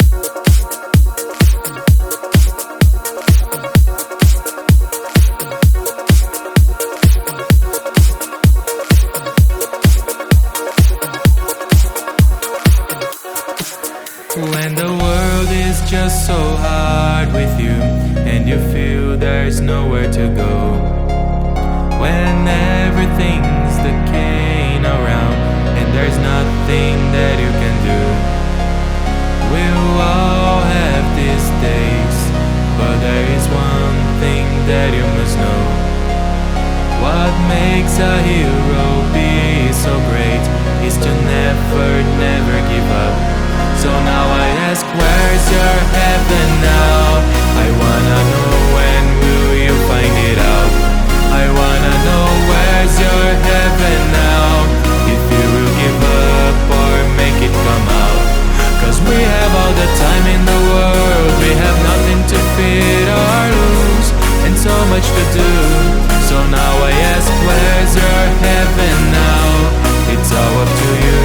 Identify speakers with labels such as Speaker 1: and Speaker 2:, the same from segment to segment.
Speaker 1: When the world is just so hard with you, and you feel there's nowhere to go, when everything's decaying around and there's nothing that you can do, we'll all have these days, but there is one thing that you must know. What makes a hero be so great is to never give up. So now I ask, where's your heaven now? I wanna know, when will you find it out? I wanna know, where's your heaven now? If you will give up or make it come out. Cause we have all the time in the world, we have nothing to fear or lose, and so much to do. So now I ask, where's your heaven now? It's all up to you.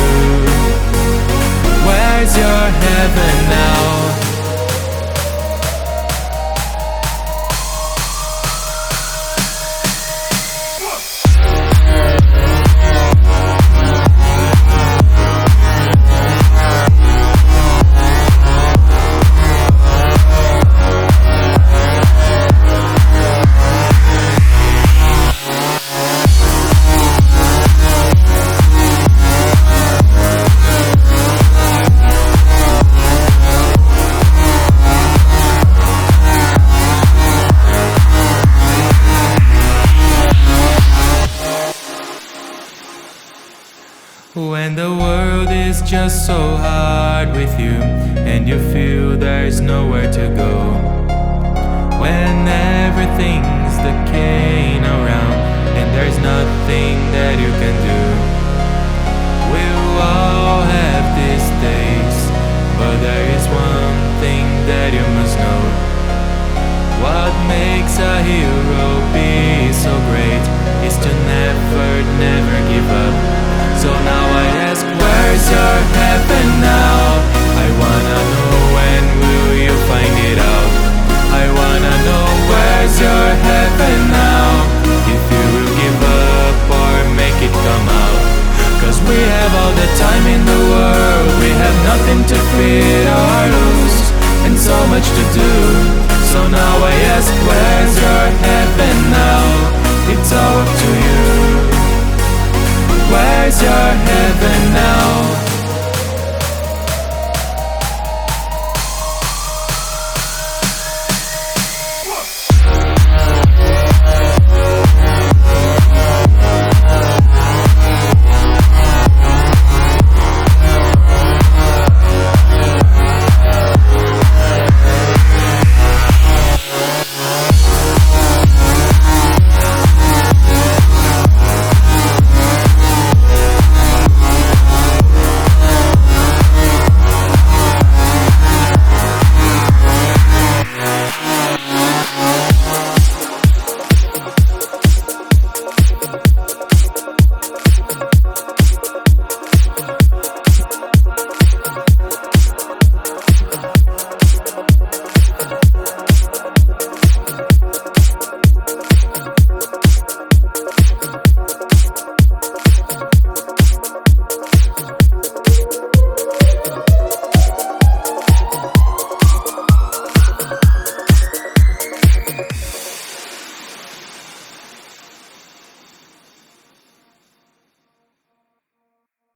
Speaker 1: Where's your heaven now? When the world is just so hard with you, and you feel there's nowhere to go, when everything's decaying around and there's nothing that you can do, we'll all have these days, but there is one thing that you must know. What makes a hero be so great is to never give up. So now I ask, where's your heaven now? I wanna know, when will you find it out? I wanna know, where's your heaven now? If you will give up or make it come out. Cause we have all the time in the world, we have nothing to fear or lose, and so much to do.